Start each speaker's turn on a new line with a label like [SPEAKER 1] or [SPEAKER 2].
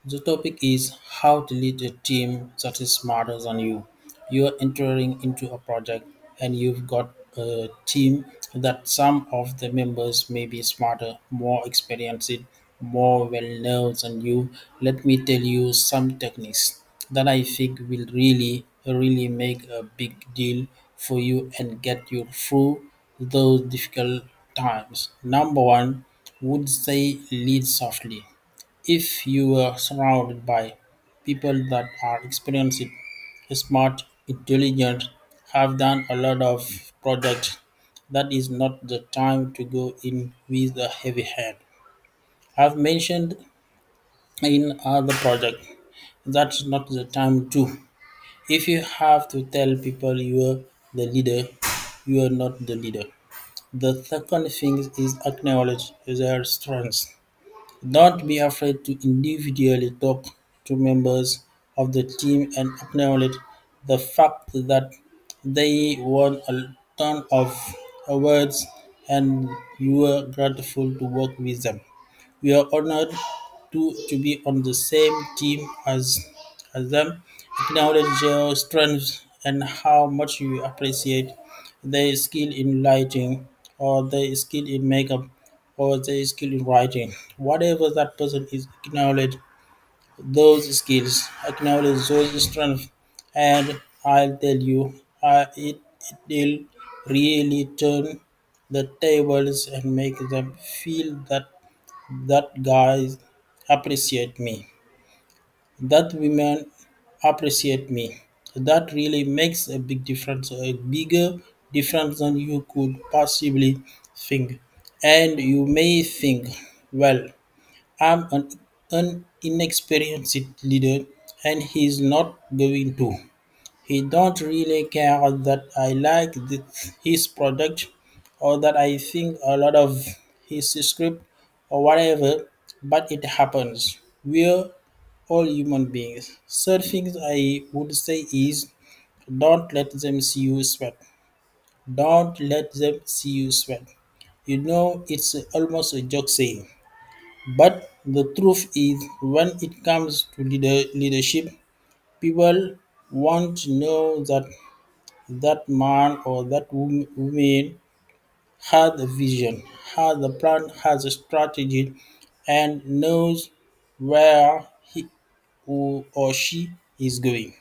[SPEAKER 1] The topic is how to lead a team that is smarter than you. You're entering into a project and you've got a team that some of the members may be smarter, more experienced, more well known than you. Let me tell you some techniques that I think will really make a big deal for you and get you through those difficult times. Number one, would say lead softly. If you are surrounded by people that are experienced, smart, intelligent, have done a lot of projects, that is not the time to go in with a heavy hand. I've mentioned in other project that's not the time to. If you have to tell people you are the leader, you are not the leader. The second thing is acknowledge their strengths. Don't be afraid to individually talk to members of the team and acknowledge the fact that they won a ton of awards and you are grateful to work with them. We are honored to be on the same team as them. Acknowledge their strengths and how much you appreciate their skill in lighting or their skill in makeup or their skill in writing. Whatever that person is, acknowledge those skills, acknowledge those strengths, and I'll tell you, it will really turn the tables and make them feel that guys appreciate me, that women appreciate me. That really makes a big difference, a bigger difference than you could possibly think. And you may think, well, I'm an inexperienced leader and he's not going to. He don't really care that I like his product or that I think a lot of his script or whatever, but it happens. We're all human beings. Third things I would say is don't let them see you sweat. Don't let them see you sweat. You know, it's almost a joke saying, but the truth is, when it comes to leadership, people want to know that that man or that woman has a vision, has a plan, has a strategy, and knows where he or she is going.